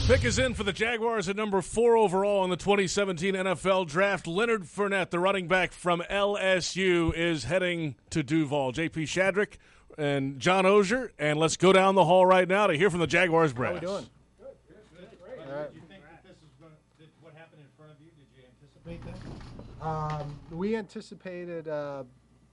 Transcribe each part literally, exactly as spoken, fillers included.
Pick is in for the Jaguars at number four overall in the twenty seventeen N F L Draft. Leonard Fournette, the running back from L S U, is heading to Duval. J P Shadrick and John Ogier, and let's go down the hall right now to hear from the Jaguars brass. How are we doing? Good, good, good. Great. All right. Did you think that this is going to, what happened in front of you, did you anticipate that? Um, we anticipated, uh,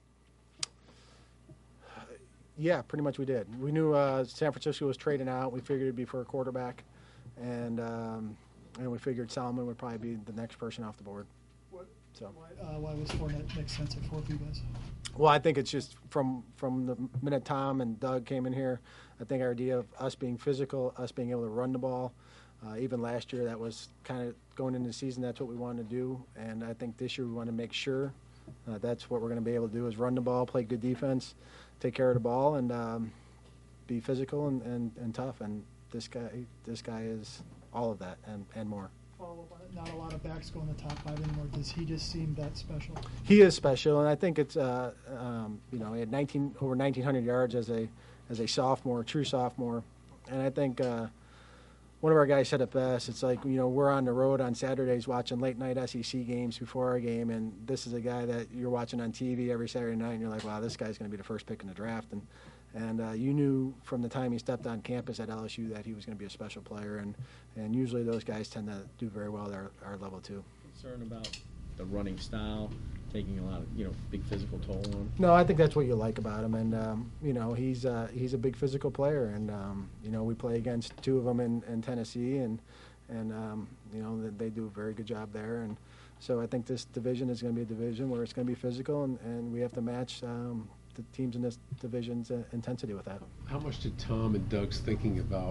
yeah, pretty much we did. We knew uh, San Francisco was trading out. We figured it'd be for a quarterback. And um, and we figured Solomon would probably be the next person off the board. What, so why, uh, why was Fournette make sense at four for you guys? Well, I think it's just from from the minute Tom and Doug came in here, I think our idea of us being physical, us being able to run the ball, uh, even last year that was kind of going into the season, that's what we wanted to do. And I think this year we want to make sure uh, that's what we're going to be able to do is run the ball, play good defense, take care of the ball, and um, be physical and, and, and tough. And This guy, this guy is all of that and, and more. Follow up on it. Not a lot of backs go in the top five anymore. Does he just seem that special? He is special, and I think it's uh, um, you know he had nineteen over nineteen hundred yards as a as a sophomore, true sophomore, and I think uh, one of our guys said it best. It's like you know we're on the road on Saturdays watching late night S E C games before our game, and this is a guy that you're watching on T V every Saturday night, and you're like, wow, this guy's going to be the first pick in the draft, and. And uh, you knew from the time he stepped on campus at L S U that he was going to be a special player, and, and usually those guys tend to do very well at our, our level too. Concerned about the running style, taking a lot of you know big physical toll on him? No, I think that's what you like about him, and um, you know he's uh, he's a big physical player, and um, you know we play against two of them in, in Tennessee, and and um, you know they do a very good job there, and so I think this division is going to be a division where it's going to be physical, and, and we have to match. Um, the teams in this division's uh, intensity with that. How much did Tom and Doug's thinking about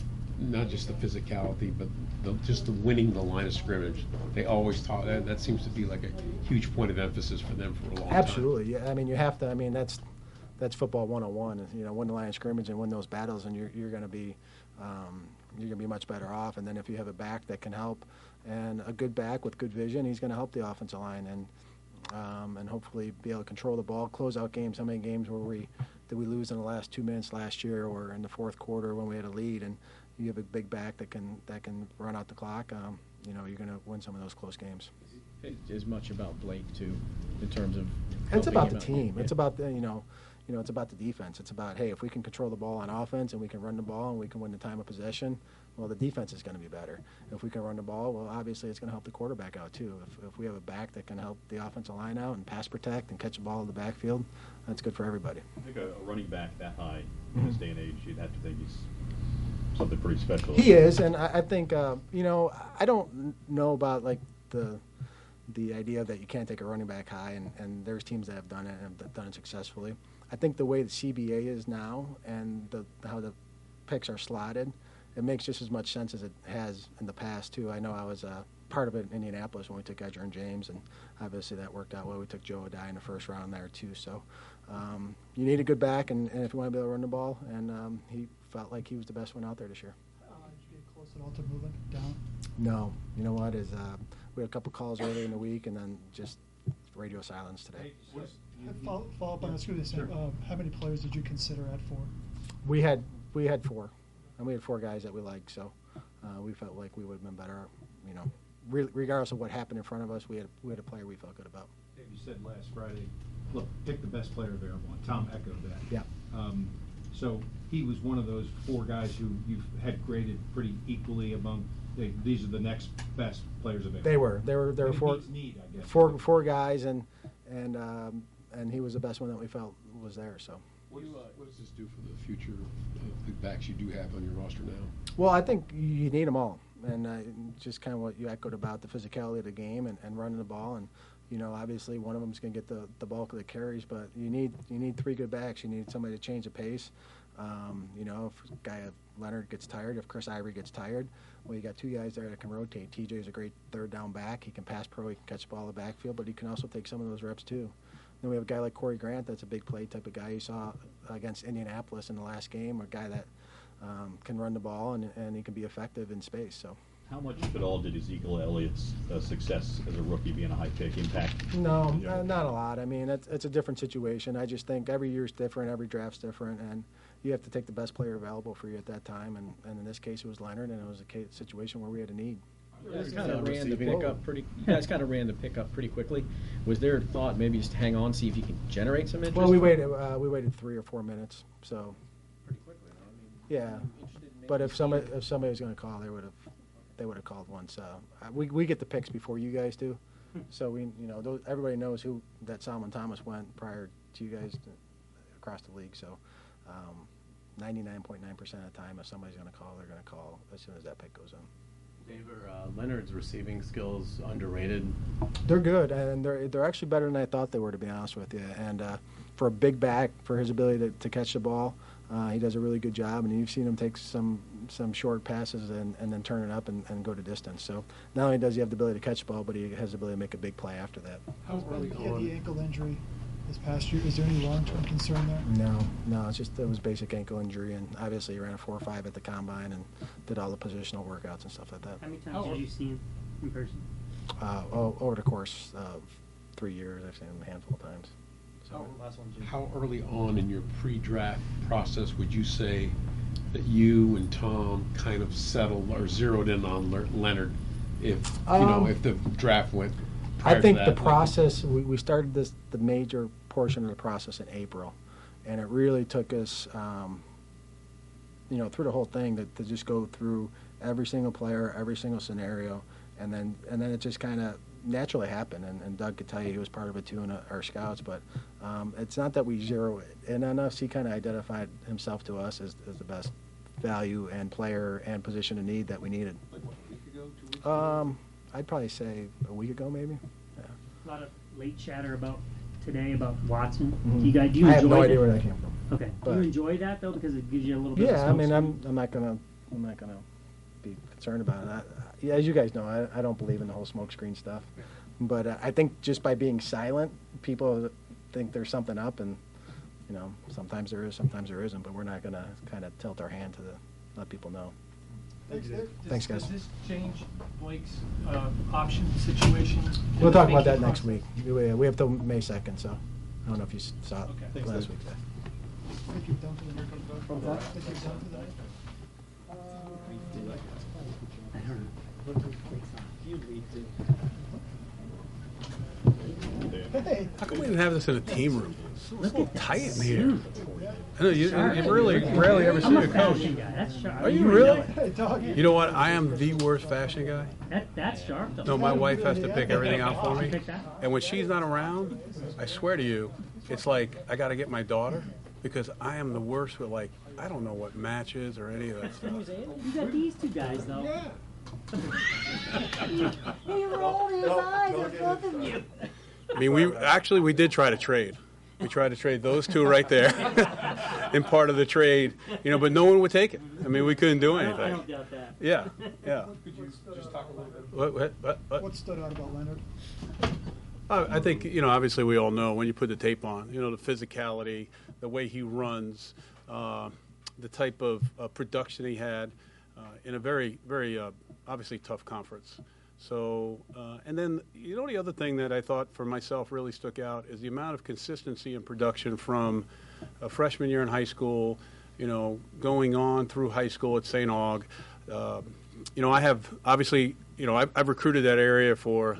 not just the physicality, but the, just the winning the line of scrimmage? They always taught that. That seems to be like a huge point of emphasis for them for a long Absolutely. time. Yeah. I mean, you have to. I mean, that's that's football one oh one. You know, win the line of scrimmage and win those battles, and you're you're going to be um, you're going to be much better off. And then if you have a back that can help, and a good back with good vision, he's going to help the offensive line and. Um, and hopefully be able to control the ball, close out games. How many games where we did we lose in the last two minutes last year, or in the fourth quarter when we had a lead? And you have a big back that can that can run out the clock. Um, you know, you're going to win some of those close games. As much about Blake too, in terms of. It's about the out. team. Yeah. It's about the you know, you know, it's about the defense. It's about hey, if we can control the ball on offense and we can run the ball and we can win the time of possession. Well, the defense is going to be better. If we can run the ball, well, obviously it's going to help the quarterback out too. If, if we have a back that can help the offensive line out and pass protect and catch the ball in the backfield, that's good for everybody. I think a, a running back that high in this day and age, you'd have to think he's something pretty special. He is, and I, I think, uh, you know, I don't know about like the the idea that you can't take a running back high, and, and there's teams that have done it and have done it successfully. I think the way the C B A is now and the, how the picks are slotted, it makes just as much sense as it has in the past, too. I know I was uh, part of it in Indianapolis when we took Edgerrin James, and obviously that worked out well. We took Joe O'Dai in the first round there, too. So um, you need a good back, and, and if you want to be able to run the ball, and um, he felt like he was the best one out there this year. Uh, did you get close at all to moving down? No. You know what? Is uh, we had a couple calls earlier in the week, and then just radio silence today. Follow, follow up on this. Sure. Uh, how many players did you consider at four? We had we had four. And we had four guys that we liked, so uh, we felt like we would have been better. You know, re- regardless of what happened in front of us, we had we had a player we felt good about. Dave, you said last Friday, look, pick the best player available. And Tom echoed that. Yeah. Um, so he was one of those four guys who you had graded pretty equally among. They, these are the next best players available. They were. They were. There were four. Need, I guess. Four four guys, and and um, and he was the best one that we felt was there. So. What, is, what does this do for the future of the backs you do have on your roster now? Well, I think you need them all, and uh, just kind of what you echoed about the physicality of the game and, and running the ball, and you know, obviously one of them is going to get the, the bulk of the carries, but you need you need three good backs. You need somebody to change the pace. Um, you know, if a guy Leonard gets tired, if Chris Ivory gets tired, well, you got two guys there that can rotate. T J is a great third down back. He can pass pro. He can catch the ball in the backfield, but he can also take some of those reps too. Then we have a guy like Corey Grant that's a big play type of guy you saw against Indianapolis in the last game, a guy that um, can run the ball and, and he can be effective in space. So. How much, if at all, did Ezekiel Elliott's uh, success as a rookie being a high pick impact? No, uh, not a lot. I mean, it's, it's a different situation. I just think every year's different, every draft's different, and you have to take the best player available for you at that time, and, and in this case it was Leonard, and it was a case, situation where we had a need. You guys kind of ran the pickup pretty. You guys kind of ran the pickup pretty quickly. Was there a thought maybe just hang on, see if you can generate some interest? Well, we waited. Uh, we waited three or four minutes. So. pretty quickly. Though. I mean, Yeah, interested in but maybe if somebody seeing- if somebody was going to call, they would have they would have called once. Uh, we we get the picks before you guys do, so we you know those, everybody knows who that Solomon Thomas went prior to you guys to, across the league. So. Um, ninety-nine point nine percent of the time, if somebody's going to call, they're going to call as soon as that pick goes in. Dave, are uh, Leonard's receiving skills underrated? They're good, and they're they're actually better than I thought they were, to be honest with you. And uh, for a big back, for his ability to, to catch the ball, uh, he does a really good job. And you've seen him take some some short passes and, and then turn it up and, and go to distance. So not only does he have the ability to catch the ball, but he has the ability to make a big play after that. How early he had the ankle injury this past year. Is there any long-term concern there? No, no, it's just it was basic ankle injury, and obviously he ran a four or five at the combine and did all the positional workouts and stuff like that. How many times did you see him in person? Uh, o- over the course of three years, I've seen him a handful of times. So. How early on in your pre-draft process would you say that you and Tom kind of settled or zeroed in on Le- Leonard if, you know, Um, if the draft went prior I think to the that? process, we, we started this, the major portion of the process in April, and it really took us, um, you know, through the whole thing to, to just go through every single player, every single scenario, and then and then it just kind of naturally happened. And, and Doug could tell you he was part of it too in our scouts, but um, it's not that we zero it in on us. He kind of identified himself to us as, as the best value and player and position of need that we needed. Like what, a week ago, two weeks ago? Um, I'd probably say a week ago, maybe. Yeah. A lot of late chatter about today about Watson. Mhm. Do you guys do you I have enjoy no idea that? where that came from. Okay. Do but- you enjoy that though because it gives you a little bit Yeah, I of mean, smoke I'm I'm not gonna I'm not gonna be concerned about it. I, yeah, as you guys know, I, I don't believe in the whole smoke screen stuff, but uh, I think just by being silent, people think there's something up, and you know, sometimes there is, sometimes there isn't. But we're not gonna kind of tilt our hand to the, let people know. Thanks, Dave. Thanks, guys. Does this change Blake's uh, option situation? We'll talk Make about that it next possible? week. We, we have till May second, so I don't know if you s- saw it Okay. Thanks, last Dave. week. There. I think you're done for the night. From that? I think you're done for the night. I don't know. Hey, How come we didn't have this in a team room? It's a little tight in here. Suit. I know, you, Sharp. you really rarely ever see I'm a a coach. fashion guy. That's sharp. Are you know really? it. hey, doggy. You know what? I am the worst fashion guy. That that's sharp though. No, my wife has to pick everything out for You me. pick that? And when she's not around, I swear to you, it's like I got to get my daughter because I am the worst with, like, I don't know what matches or any of that stuff. You got these two guys though. Yeah. He rolled his eyes at both of you. I mean, we actually we did try to trade. We tried to trade those two right there in part of the trade, you know, but no one would take it. I mean, we couldn't do I don't, I anything. don't doubt that. Yeah, yeah. Could you just talk a little bit? What, what, what, what? What stood out about Leonard? Uh, I think, you know, obviously we all know when you put the tape on, you know, the physicality, the way he runs, uh, the type of uh, production he had uh, in a very, very uh, obviously tough conference. So, uh, and then, you know, the other thing that I thought for myself really stuck out is the amount of consistency in production from a freshman year in high school, you know, going on through high school at Saint Aug. Uh, you know, I have obviously, you know, I've, I've recruited that area for,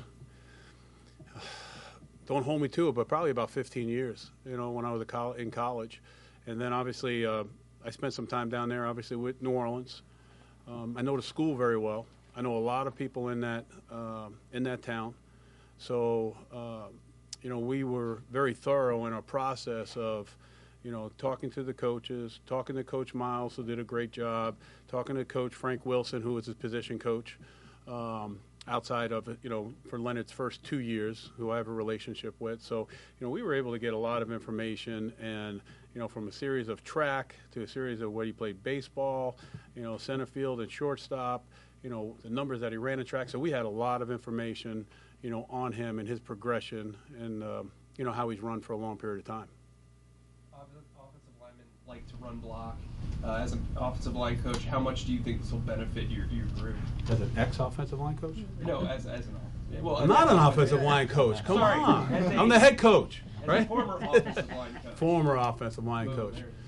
don't hold me to it, but probably about fifteen years, you know, when I was a col- in college. And then obviously uh, I spent some time down there, obviously, with New Orleans. Um, I know the school very well. I know a lot of people in that uh, in that town. So, uh, you know, we were very thorough in our process of, you know, talking to the coaches, talking to Coach Miles, who did a great job, talking to Coach Frank Wilson, who was his position coach, um, outside of, you know, for Leonard's first two years, who I have a relationship with. So, you know, we were able to get a lot of information and, you know, from a series of track to a series of where he played baseball, you know, center field and shortstop, you know, the numbers that he ran in track. So we had a lot of information, you know, on him and his progression and, um, you know, how he's run for a long period of time. Offensive linemen like to run block. Uh, as an offensive line coach, how much do you think this will benefit your, your group? As an ex-offensive line coach? No, as, as an well, I'm not an offensive line coach. Come Sorry, on. as a- I'm the head coach, as right? a former offensive line coach. Former offensive line Boom, coach. there.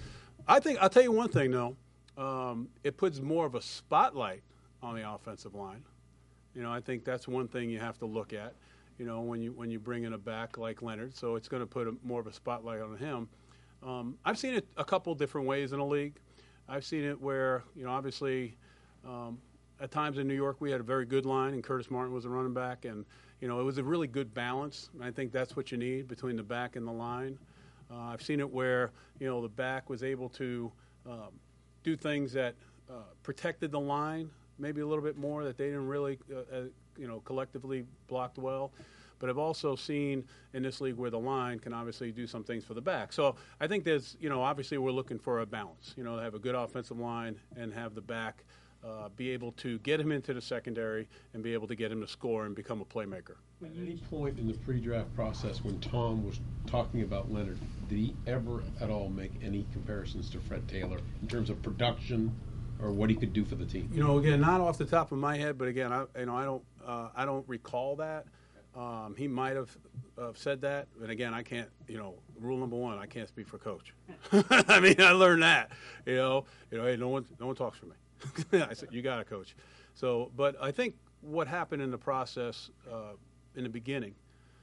I think I'll tell you one thing though. Um, it puts more of a spotlight on the offensive line. You know, I think that's one thing you have to look at. You know, when you when you bring in a back like Leonard, so it's going to put a, more of a spotlight on him. Um, I've seen it a couple different ways in the league. I've seen it where, you know, obviously, um, at times in New York we had a very good line, and Curtis Martin was a running back, and you know it was a really good balance. And I think that's what you need between the back and the line. Uh, I've seen it where, you know, the back was able to um, do things that uh, protected the line maybe a little bit more, that they didn't really, uh, uh, you know, collectively blocked well. But I've also seen in this league where the line can obviously do some things for the back. So I think there's, you know, obviously we're looking for a balance, you know, to have a good offensive line and have the back uh, be able to get him into the secondary and be able to get him to score and become a playmaker. At any point in the pre-draft process when Tom was talking about Leonard, did he ever at all make any comparisons to Fred Taylor in terms of production or what he could do for the team? You know, again, not off the top of my head, but again, I, you know, I don't, uh, I don't recall that. Um, he might have uh, said that, and again, I can't. You know, rule number one: I can't speak for Coach. I mean, I learned that. You know, you know, hey, no one, no one talks for me. I said, you got it, Coach. So, but I think what happened in the process uh, in the beginning,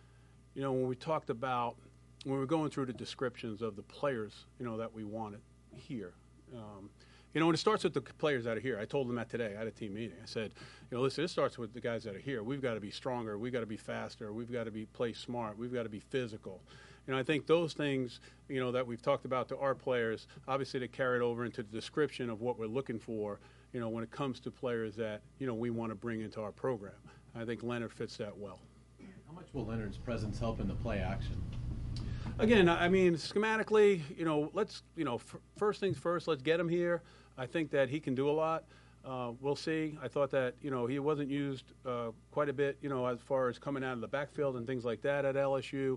you know, when we talked about when we were going through the descriptions of the players, you know, that we wanted here. Um, You know, when it starts with the players that are here, I told them that today. I had a team meeting. I said, you know, listen, it starts with the guys that are here. We've got to be stronger. We've got to be faster. We've got to be play smart. We've got to be physical. You know, I think those things, you know, that we've talked about to our players, obviously they carried over into the description of what we're looking for, you know, when it comes to players that, you know, we want to bring into our program. I think Leonard fits that well. How much will Leonard's presence help in the play action? Again, I mean, schematically, you know, let's, you know, f- first things first, let's get him here. I think that he can do a lot. Uh, we'll see. I thought that, you know, he wasn't used uh, quite a bit, you know, as far as coming out of the backfield and things like that at L S U.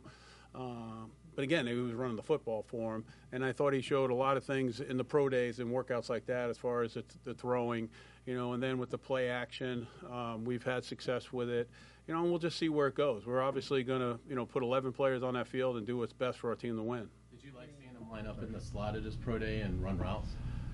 Uh, but again, he was running the football for him, and I thought he showed a lot of things in the pro days and workouts like that as far as the, the throwing, you know, and then with the play action, um, we've had success with it. You know, and we'll just see where it goes. We're obviously going to, you know, put eleven players on that field and do what's best for our team to win. Did you like seeing him line up in the slot at his pro day and run routes?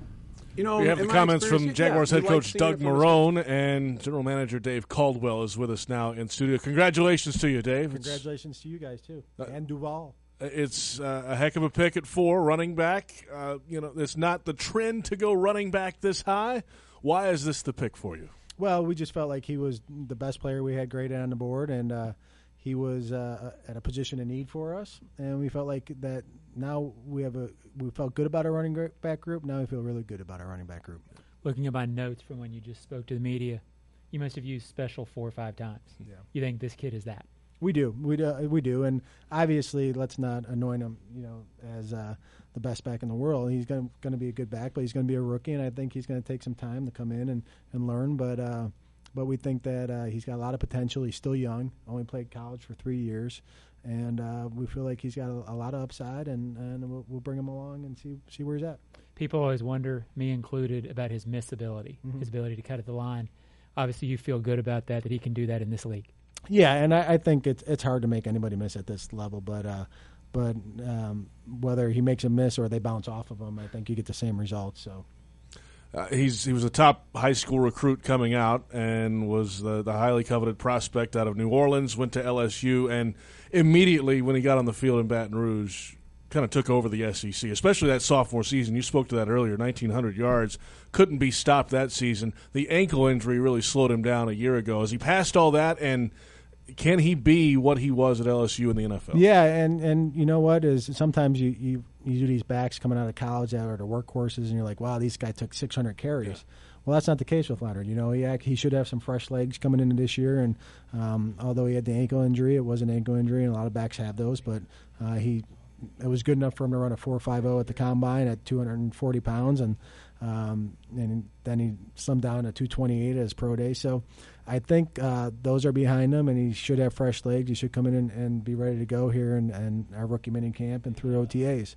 You know, we have the comments from Jaguars yeah, head coach Doug Marrone, and general manager Dave Caldwell is with us now in studio. Congratulations to you, Dave. Congratulations it's, to you guys, too, uh, and Duval. It's uh, a heck of a pick at four, running back. Uh, you know, it's not the trend to go running back this high. Why is this the pick for you? Well, we just felt like he was the best player we had graded on the board, and uh, he was uh, at a position of need for us. And we felt like that now we have a we felt good about our running back group. Now we feel really good about our running back group. Looking at my notes from when you just spoke to the media, you must have used special four or five times. Yeah. You think this kid is that? We do, we do, we do, and obviously, let's not anoint him, you know, as uh, the best back in the world. He's going to be a good back, but he's going to be a rookie, and I think he's going to take some time to come in and, and learn. But uh, but we think that uh, he's got a lot of potential. He's still young, only played college for three years, and uh, we feel like he's got a, a lot of upside, and, and we'll, we'll bring him along and see see where he's at. People always wonder, me included, about his miss ability, mm-hmm. his ability to cut at the line. Obviously, you feel good about that, that he can do that in this league. Yeah, and I, I think it's it's hard to make anybody miss at this level, but uh, but um, whether he makes a miss or they bounce off of him, I think you get the same results. So uh, he's he was a top high school recruit coming out and was the, the highly coveted prospect out of New Orleans. Went to L S U, and immediately when he got on the field in Baton Rouge, kind of took over the S E C, especially that sophomore season. You spoke to that earlier, nineteen hundred yards. Couldn't be stopped that season. The ankle injury really slowed him down a year ago. Has he passed all that, and can he be what he was at L S U in the N F L? Yeah, and, and you know what is sometimes you, you, you do these backs coming out of college that are the workhorses, and you're like, wow, this guy took six hundred carries. Yeah. Well, that's not the case with Leonard. You know, he he should have some fresh legs coming into this year, and um, although he had the ankle injury, it was an ankle injury, and a lot of backs have those, but uh, he it was good enough for him to run a four five zero at the combine at two hundred forty pounds, and um, and then he slimmed down to two twenty-eight at his pro day. So I think uh, those are behind him, and he should have fresh legs. He should come in and, and be ready to go here in, in our rookie mini camp and through O T As.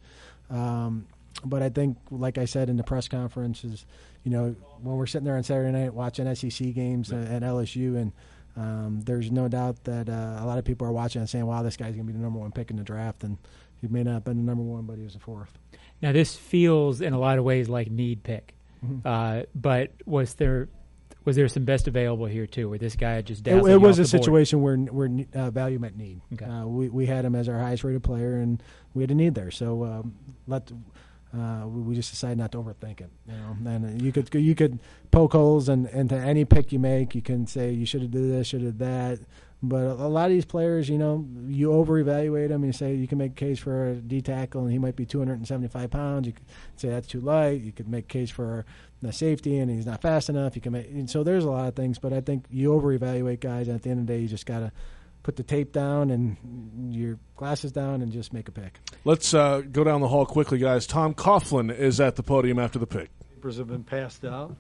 Um, but I think, like I said in the press conference, is you know when we're sitting there on Saturday night watching S E C games at, at L S U, and um, there's no doubt that uh, a lot of people are watching and saying, "Wow, this guy's going to be the number one pick in the draft." And he may not have been the number one, but he was the fourth. Now this feels in a lot of ways like need pick, Mhm. uh, but was there was there some best available here too, where this guy just It, dazzled it you was off a the board? situation where where uh, value met need. Okay. Uh, we we had him as our highest rated player, and we had a need there. So um, let uh, we, we just decided not to overthink it. You know, and you could you could poke holes and in, into any pick you make. You can say you should have did this, should have did that. But a, a lot of these players, you know, you over-evaluate them. And you say you can make a case for a D tackle, and he might be two hundred seventy-five pounds. You could say that's too light. You could make a case for the safety, and he's not fast enough. You can make, and so there's a lot of things. But I think you over-evaluate guys, and at the end of the day, you just got to put the tape down and your glasses down and just make a pick. Let's uh, go down the hall quickly, guys. Tom Coughlin is at the podium after the pick. Papers have been passed out.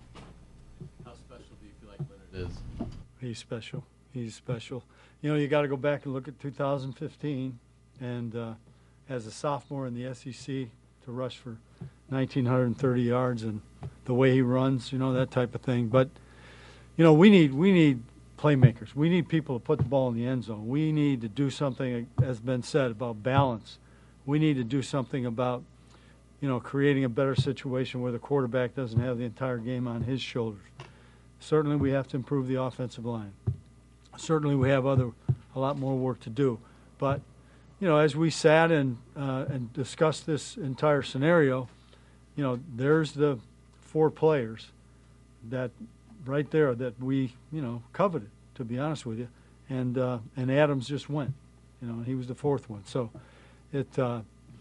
How special do you feel like Leonard is? He's special. He's special. You know, you got to go back and look at two thousand fifteen, and uh, as a sophomore in the S E C to rush for one thousand nine hundred thirty yards and the way he runs, you know, that type of thing. But, you know, we need we need playmakers. We need people to put the ball in the end zone. We need to do something, as has been said, about balance. We need to do something about, you know, creating a better situation where the quarterback doesn't have the entire game on his shoulders. Certainly we have to improve the offensive line. Certainly we have other a lot more work to do. But, you know, as we sat and uh, and discussed this entire scenario, you know, there's the four players that right there that we, you know, coveted, to be honest with you. And uh, and Adams just went, you know, and he was the fourth one. So it uh,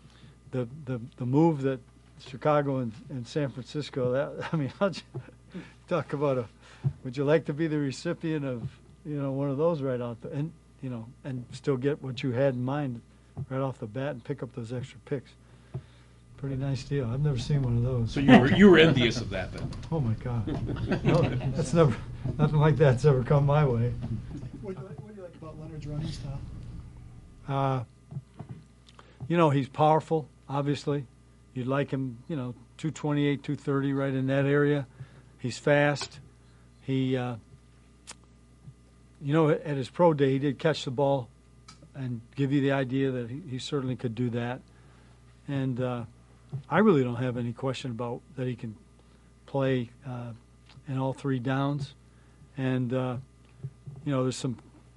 the the the move that Chicago and, and San Francisco, that I mean, how'd you talk about a would you like to be the recipient of, you know, one of those right out there, and you know, and still get what you had in mind right off the bat and pick up those extra picks. Pretty nice deal. I've never seen one of those. So you were you were envious of that then? Oh my God! No, that's never nothing like that's ever come my way. What do you like, what do you like about Leonard's running style? Uh, you know, he's powerful. Obviously, you'd like him. You know, two twenty-eight, two thirty, right in that area. He's fast. He. Uh, You know, at his pro day, he did catch the ball and give you the idea that he, he certainly could do that. And uh, I really don't have any question about that he can play uh, in all three downs. And, uh, you know, there's some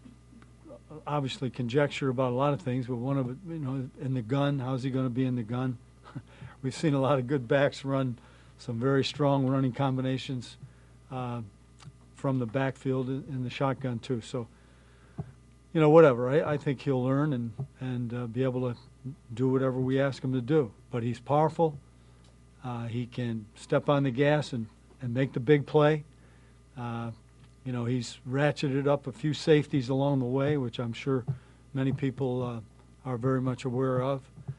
obviously conjecture about a lot of things, but one of it, you know, in the gun, how's he going to be in the gun? We've seen a lot of good backs run some very strong running combinations. Uh, from the backfield in the shotgun too. So, you know, whatever. I, I think he'll learn and, and uh, be able to do whatever we ask him to do. But he's powerful. Uh, he can step on the gas and, and make the big play. Uh, you know, he's ratcheted up a few safeties along the way, which I'm sure many people uh, are very much aware of.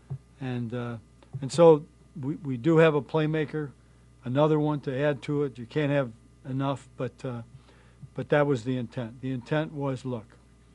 And uh, and so we, we do have a playmaker, another one to add to it. You can't have enough, but uh, but that was the intent. The intent was, look,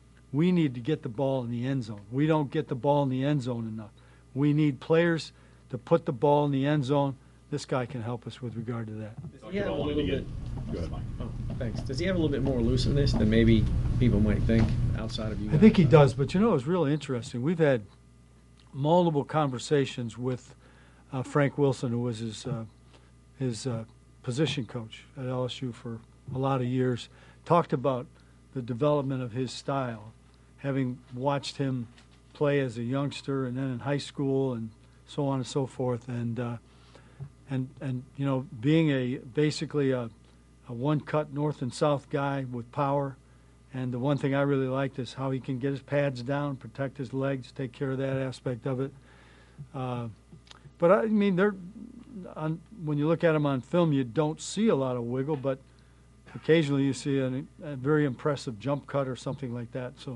we need to get the ball in the end zone. We don't get the ball in the end zone enough. We need players to put the ball in the end zone. This guy can help us with regard to that. Does he have a little bit? Go ahead, Mike. Oh, thanks. Does he have a little bit more elusiveness than maybe people might think outside of you? I think he does, but you know, it's really interesting. We've had multiple conversations with uh, Frank Wilson, who was his uh, his uh, position coach at L S U for a lot of years, talked about the development of his style, having watched him play as a youngster and then in high school and so on and so forth, and uh, and and you know, being a basically a, a one-cut north and south guy with power. And the one thing I really liked is how he can get his pads down, protect his legs, take care of that aspect of it. Uh, but I mean, they're on, when you look at him on film, you don't see a lot of wiggle, but occasionally you see a, a very impressive jump cut or something like that. So,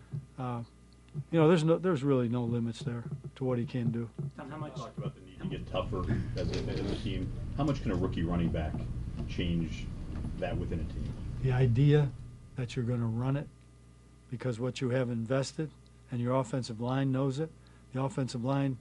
uh, you know, there's no, there's really no limits there to what he can do. Tom, how much talked about the need to get tougher as a, as a team? How much can a rookie running back change that within a team? The idea that you're going to run it because what you have invested and your offensive line knows it. The offensive line,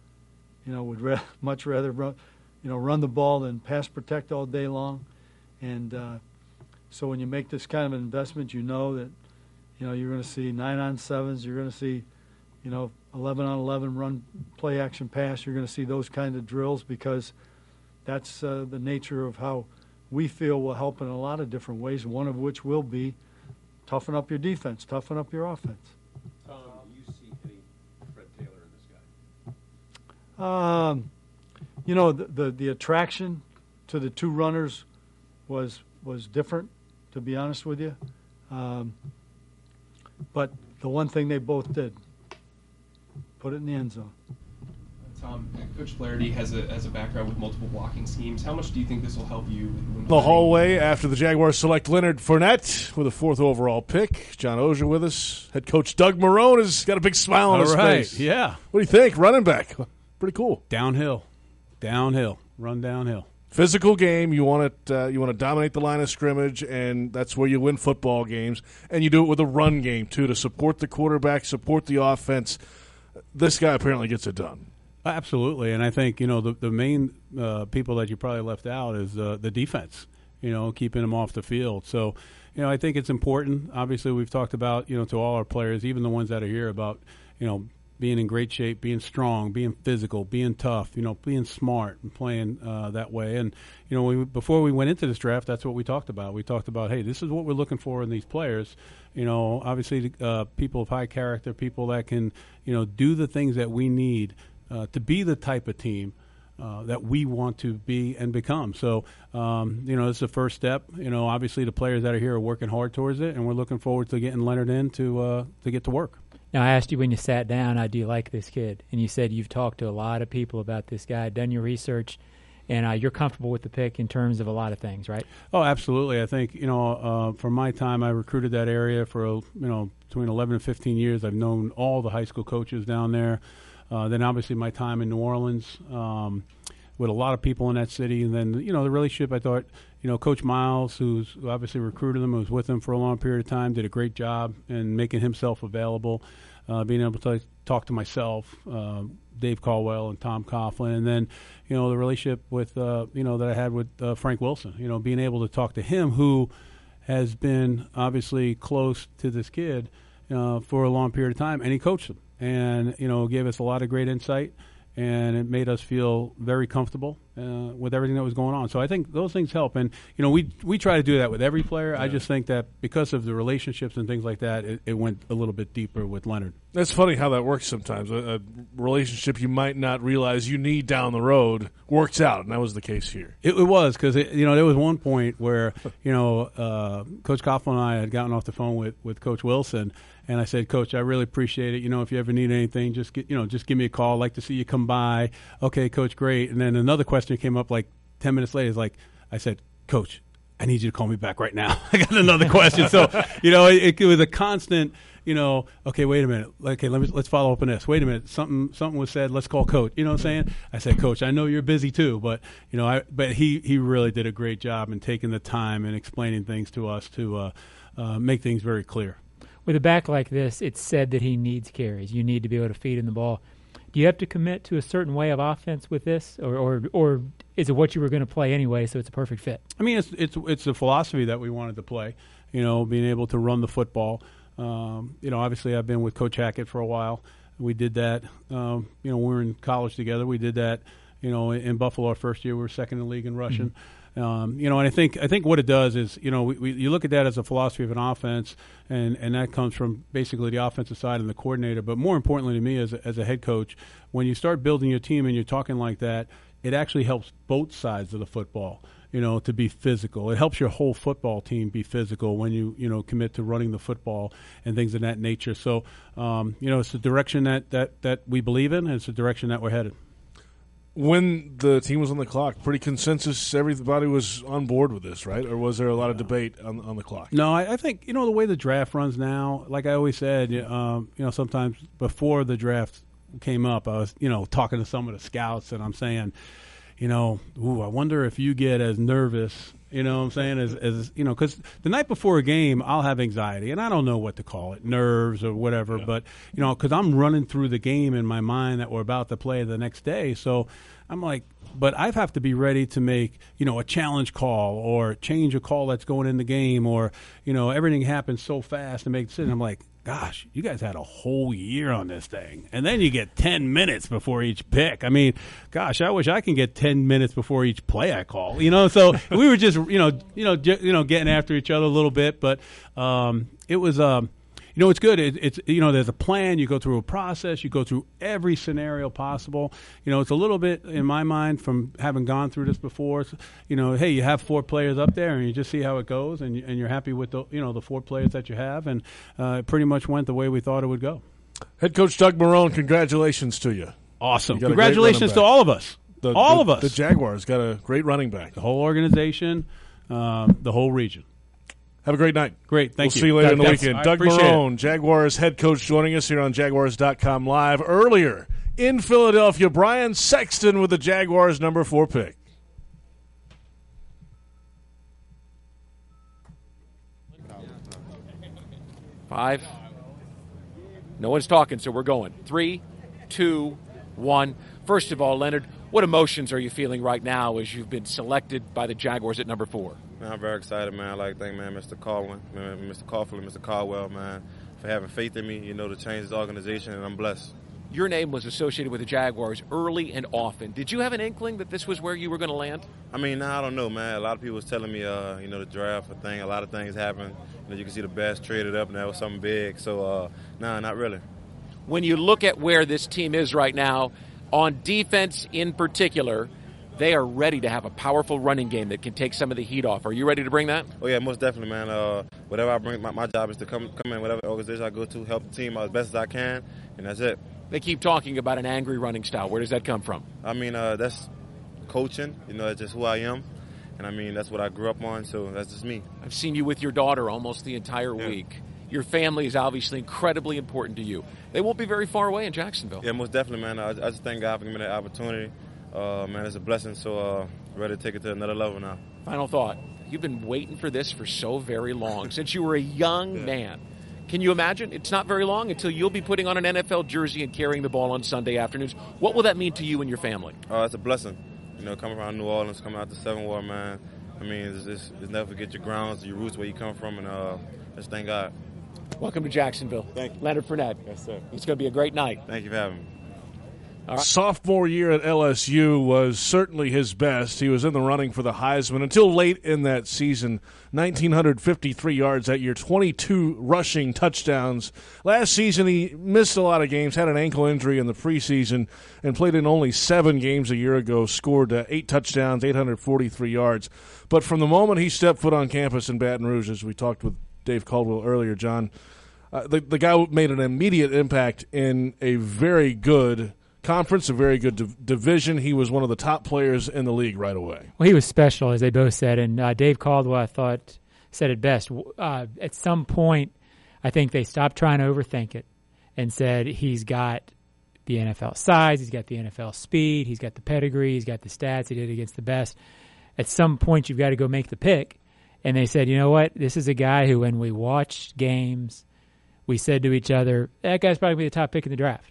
you know, would ra- much rather run, you know, run the ball than pass protect all day long. And uh, so when you make this kind of investment, you know that, you know, you're going to see nine on sevens, you're going to see you know, eleven on eleven run, play action pass. You're going to see those kind of drills because that's uh, the nature of how we feel will help in a lot of different ways, one of which will be toughen up your defense, toughen up your offense. Tom, do you see any Fred Taylor in this guy? Um, you know, the, the the attraction to the two runners was was different, to be honest with you. Um, but the one thing they both did, put it in the end zone. Tom, Coach Flaherty has a has a background with multiple blocking schemes. How much do you think this will help you? When the hallway after the Jaguars select Leonard Fournette with a fourth overall pick. John Oehser with us. Head coach Doug Marrone has got a big smile on All his right. face. Yeah. What do you think? Running back. Pretty cool. Downhill. Downhill. Run downhill. Physical game. You want it. Uh, you want to dominate the line of scrimmage, and that's where you win football games. And you do it with a run game, too, to support the quarterback, support the offense. This guy apparently gets it done. Absolutely, and I think, you know, the the main uh, people that you probably left out is uh, the defense, you know, keeping them off the field. So, you know, I think it's important. Obviously, we've talked about, you know, to all our players, even the ones that are here, about, you know, being in great shape, being strong, being physical, being tough, you know, being smart and playing uh, that way. And, you know, we, before we went into this draft, that's what we talked about. We talked about, hey, this is what we're looking for in these players. You know, obviously uh, people of high character, people that can, you know, do the things that we need Uh, to be the type of team uh, that we want to be and become. So, um, you know, it's the first step. You know, obviously the players that are here are working hard towards it, and we're looking forward to getting Leonard in to uh, to get to work. Now, I asked you when you sat down, uh, do you like this kid? And you said you've talked to a lot of people about this guy, done your research, and uh, you're comfortable with the pick in terms of a lot of things, right? Oh, absolutely. I think, you know, uh, from my time, I recruited that area for, you know, between eleven and fifteen years. I've known all the high school coaches down there. Uh, then obviously my time in New Orleans um, with a lot of people in that city. And then, you know, the relationship, I thought, you know, Coach Miles, who's who obviously recruited him, who was with him for a long period of time, did a great job in making himself available, uh, being able to talk to myself, uh, Dave Caldwell and Tom Coughlin. And then, you know, the relationship with, uh, you know, that I had with uh, Frank Wilson, you know, being able to talk to him, who has been obviously close to this kid uh, for a long period of time, and he coached him. And, you know, gave us a lot of great insight, and it made us feel very comfortable uh, with everything that was going on. So I think those things help. And, you know, we we try to do that with every player. Yeah. I just think that because of the relationships and things like that, it, it went a little bit deeper with Leonard. That's funny how that works sometimes. A, a relationship you might not realize you need down the road works out, and that was the case here. It, it was because, you know, there was one point where, you know, uh, Coach Coughlin and I had gotten off the phone with, with Coach Wilson, and I said, Coach, I really appreciate it. You know, if you ever need anything, just get, you know, just give me a call. I'd like to see you come by. Okay, Coach, great. And then another question came up like ten minutes later. It's like, I said, Coach, I need you to call me back right now. I got another question. So, you know, it, it was a constant, you know, okay, wait a minute. Okay, let me, let's follow up on this. Wait a minute. Something something was said. Let's call Coach. You know what I'm saying? I said, Coach, I know you're busy too, but, you know, I but he, he really did a great job in taking the time and explaining things to us to uh, uh, make things very clear. With a back like this, it's said that he needs carries. You need to be able to feed him the ball. Do you have to commit to a certain way of offense with this, or or, or is it what you were going to play anyway, so it's a perfect fit? I mean, it's it's it's the philosophy that we wanted to play, you know, being able to run the football. Um, you know, obviously I've been with Coach Hackett for a while. We did that, um, you know, we were in college together. We did that, you know, in Buffalo our first year. We were second in the league in rushing. Mm-hmm. Um, you know, and I think I think what it does is, you know, we, we, you look at that as a philosophy of an offense, and, and that comes from basically the offensive side and the coordinator. But more importantly to me as a, as a head coach, when you start building your team and you're talking like that, it actually helps both sides of the football, you know, to be physical. It helps your whole football team be physical when you, you know, commit to running the football and things of that nature. So, um, you know, it's the direction that, that, that we believe in, and it's the direction that we're headed. When the team was on the clock, pretty consensus, everybody was on board with this, right? Or was there a lot of debate on, on the clock? No, I, I think, you know, the way the draft runs now, like I always said, um, you know, sometimes before the draft came up, I was, you know, talking to some of the scouts, and I'm saying, you know, ooh, I wonder if you get as nervous, you know what I'm saying, as, as you know, because the night before a game, I'll have anxiety, and I don't know what to call it, nerves or whatever, yeah. but, you know, because I'm running through the game in my mind that we're about to play the next day, so I'm like, but I have to be ready to make, you know, a challenge call or change a call that's going in the game, or, you know, everything happens so fast and make decisions. I'm like, gosh, you guys had a whole year on this thing, and then you get ten minutes before each pick. I mean, gosh, I wish I can get ten minutes before each play I call. You know, so we were just, you know, you know, j- you know, getting after each other a little bit, but um, it was. Um, You know, it's good. It, it's, you know, there's a plan. You go through a process. You go through every scenario possible. You know, it's a little bit, in my mind, from having gone through this before, you know, hey, you have four players up there and you just see how it goes, and, you, and you're happy with the, you know, the four players that you have. And uh, it pretty much went the way we thought it would go. Head coach Doug Marrone, congratulations to you. Awesome. You Congratulations to all of us. The, all the, of us. The Jaguars got a great running back. The whole organization, um, the whole region. Have a great night. Great, thank we'll you. see you later in the That's, weekend. I Doug appreciate Marrone, Jaguars head coach, joining us here on Jaguars dot com Live. Earlier in Philadelphia, Brian Sexton with the Jaguars' number four pick. Five. No one's talking, so we're going. Three, two, one. First of all, Leonard, what emotions are you feeling right now as you've been selected by the Jaguars at number four? Man, I'm very excited, man. I'd like to thank, man, Mister Caldwell, man, Mister Coughlin, Mister Caldwell, man, for having faith in me, you know, to change this organization, and I'm blessed. Your name was associated with the Jaguars early and often. Did you have an inkling that this was where you were going to land? I mean, nah, I don't know, man. A lot of people was telling me, uh, you know, the draft a thing. A lot of things happened. You know, you can see the Bears traded up, and that was something big. So, uh, nah, not really. When you look at where this team is right now, on defense in particular, they are ready to have a powerful running game that can take some of the heat off. Are you ready to bring that? Oh, yeah, most definitely, man. Uh, whatever I bring, my, my job is to come come in, whatever organization I go to, help the team out as best as I can, and that's it. They keep talking about an angry running style. Where does that come from? I mean, uh, that's coaching. You know, that's just who I am. And, I mean, that's what I grew up on, so that's just me. I've seen you with your daughter almost the entire yeah. week. Your family is obviously incredibly important to you. They won't be very far away in Jacksonville. Yeah, most definitely, man. I, I just thank God for giving me that opportunity. Uh, man, it's a blessing, so uh, ready to take it to another level now. Final thought. You've been waiting for this for so very long, since you were a young yeah. man. Can you imagine? It's not very long until you'll be putting on an N F L jersey and carrying the ball on Sunday afternoons. What will that mean to you and your family? Oh, it's a blessing. You know, coming from New Orleans, coming out to Seven War, man. I mean, it's, it's, it's never forget your grounds, your roots, where you come from, and uh, just thank God. Welcome to Jacksonville. Thank you. Leonard Fournette. Yes, sir. It's going to be a great night. Thank you for having me. All right. Sophomore year at L S U was certainly his best. He was in the running for the Heisman until late in that season. one thousand nine hundred fifty-three yards that year, twenty-two rushing touchdowns. Last season he missed a lot of games, had an ankle injury in the preseason, and played in only seven games a year ago, scored uh, eight touchdowns, eight hundred forty-three yards. But from the moment he stepped foot on campus in Baton Rouge, as we talked with Dave Caldwell earlier, John, uh, the, the guy made an immediate impact in a very good conference, a very good div- division. He was one of the top players in the league right away. Well, he was special, as they both said, and uh, Dave Caldwell, I thought, said it best. Uh, at some point, I think they stopped trying to overthink it and said he's got the N F L size, he's got the N F L speed, he's got the pedigree, he's got the stats, he did it against the best. At some point, you've got to go make the pick. And they said, you know what, this is a guy who, when we watched games, we said to each other, that guy's probably going to be the top pick in the draft.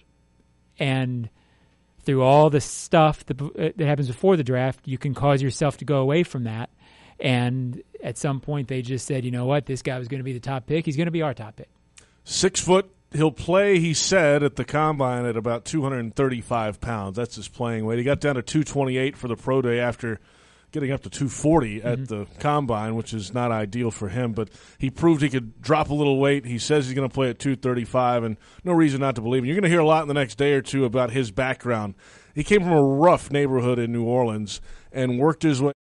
And through all the stuff that, that happens before the draft, you can cause yourself to go away from that. And at some point, they just said, you know what, this guy was going to be the top pick. He's going to be our top pick. Six foot. He'll play, he said, at the Combine at about two hundred thirty-five pounds. That's his playing weight. He got down to two twenty-eight for the pro day after getting up to two forty at mm-hmm. the Combine, which is not ideal for him. But he proved he could drop a little weight. He says he's going to play at two thirty-five, and no reason not to believe him. You're going to hear a lot in the next day or two about his background. He came from a rough neighborhood in New Orleans and worked his way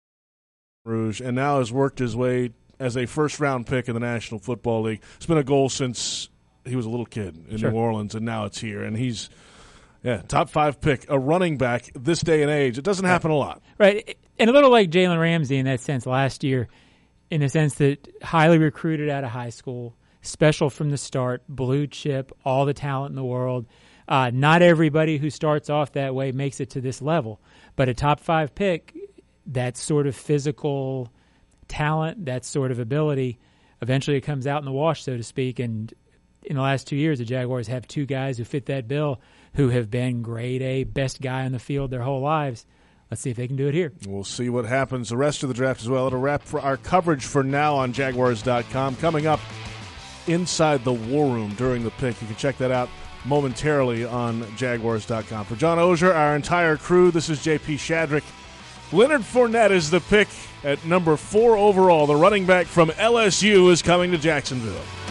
to Rouge, and now has worked his way as a first-round pick in the National Football League. It's been a goal since he was a little kid in sure. New Orleans, and now it's here. And he's, yeah, top five pick, a running back this day and age. It doesn't happen a lot. Right. And a little like Jalen Ramsey in that sense last year, in the sense that highly recruited out of high school, special from the start, blue chip, all the talent in the world. Uh, not everybody who starts off that way makes it to this level. But a top five pick, that sort of physical talent, that sort of ability, eventually it comes out in the wash, so to speak. And in the last two years, the Jaguars have two guys who fit that bill who have been grade A, best guy on the field their whole lives. Let's see if they can do it here. We'll see what happens the rest of the draft as well. It'll wrap for our coverage for now on Jaguars dot com. Coming up, Inside the War Room during the pick. You can check that out momentarily on Jaguars dot com. For John Oehser, our entire crew, this is J P Shadrick. Leonard Fournette is the pick at number four overall. The running back from L S U is coming to Jacksonville.